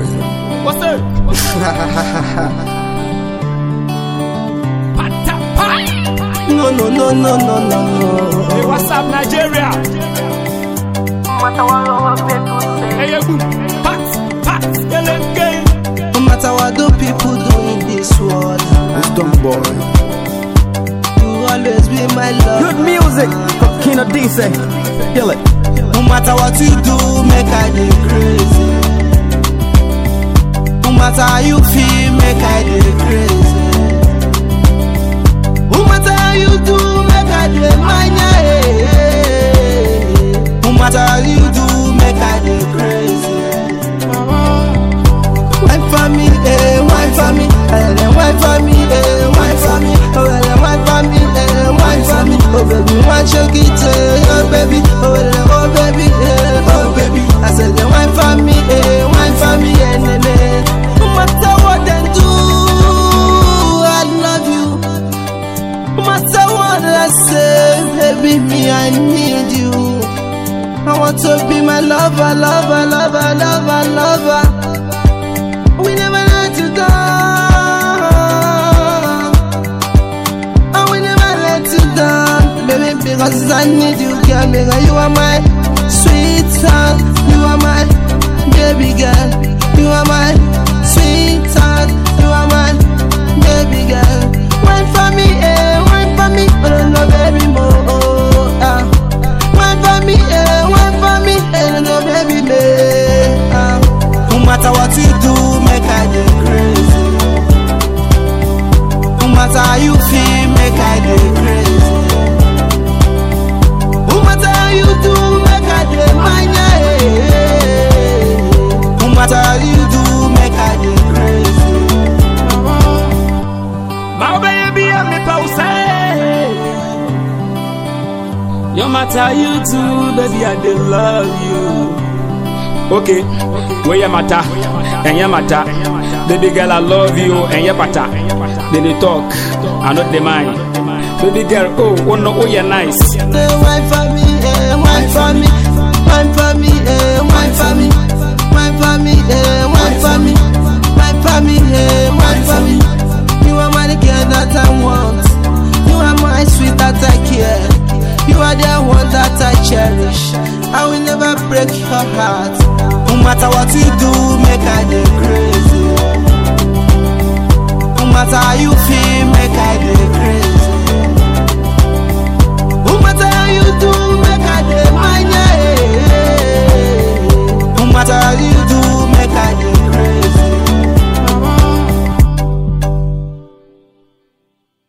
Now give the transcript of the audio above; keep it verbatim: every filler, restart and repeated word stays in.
boy. What's up? No, no, no, no, no, no, no. Hey, what's up, Nigeria? Hey, you pat, pat, no matter what do people do in this world, Wisdom boy. you always be my love. Good music from Kino D C. Kill it. No matter what you do, make I dey crazy. No matter how you feel, make I dey crazy. No matter how you do, make I dey mania. No matter how you do, make I dey crazy. Wine for me, eh, wine for me, eh, wine for me, eh, wine for me, oh, well, wine for me, eh, wine for me, oh baby, wine shake it, eh, oh baby, oh, well, oh baby, eh, oh baby, I said the wine for me, eh, wine for me, eh, ne, ne. No matter what they do, I love you. No matter what I say, baby, me, I need you. I want to be my lover, lover, lover, lover, lover. We never let you down. And we never let you down, baby, because I need you, girl. Because you are my sweetheart. You are my baby girl. You are my sweetheart. You are my baby girl. Wine for me, eh, wine for me. Oh no, baby, more. Oh, ah. Wine for me, eh, wine for me. Eh, no, baby, me. Ah. No matter what you do, make I dey crazy. No matter how you feel, make I dey crazy. No matter how you do, make I dey mania. No matter how you do, make I dey crazy. my baby, I'm a pause. No matter how you do, baby, I do love you. Okay, where you matter, and you matter. Baby girl, I love you, and you matter. Then they talk, I not the mind. Baby girl, oh, oh no, oh you're nice. Say wine for me, eh, wine for me, wine for me, eh, wine for me, wine for me, eh, wine for me, wine for me, eh, wine for me. You are my girl that I want. You are my sweet that I care. You are the one that I cherish. I will never break your heart. No matter what you do, make I dey crazy. No matter how you feel, make I dey crazy. No matter how you do, make